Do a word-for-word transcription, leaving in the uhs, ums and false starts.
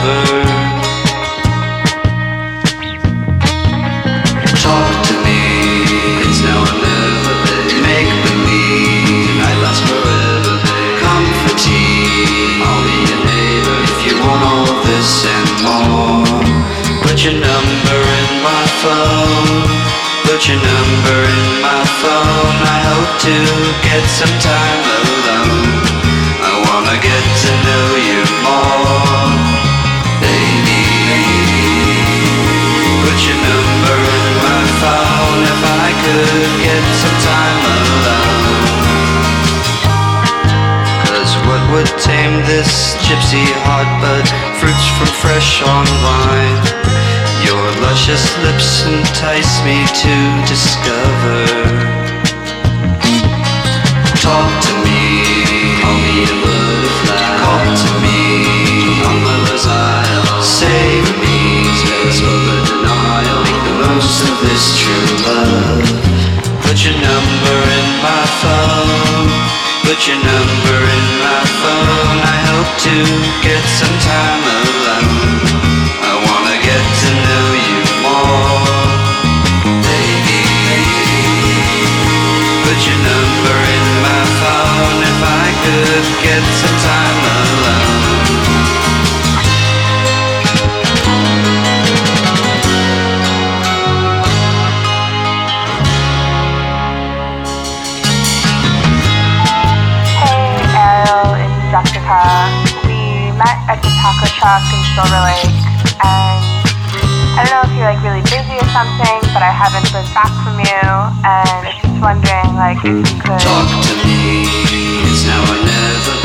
discover. Talk to me, it's now or never, babe. Make believe I last forever, babe. Come for tea, I'll be your neighbor. If you want all this and more, put your number in my phone. Put your number in my phone. I hope to get some time alone. I wanna get to know you more, baby. Put your number in my phone. If I could get some time alone. Cause what would tame this gypsy heart but fruits from fresh on vine? Your luscious lips entice me to discover. Talk to me, call me a butterfly. Call to me, on lover's isle. Save me, telescope of denial. Make the most of this true love. Put your number in my phone. Put your number in my phone. I hope to get some time alone. I wanna get to know you more, baby. Put your number in my phone. If I could get some time alone. Hey Ariel and Jessica, we met at the taco truck in Silver Lake, and I don't know if you're like really busy or something, but I haven't heard back from you, and I was just wondering like if you could Talk to me, it's now or never.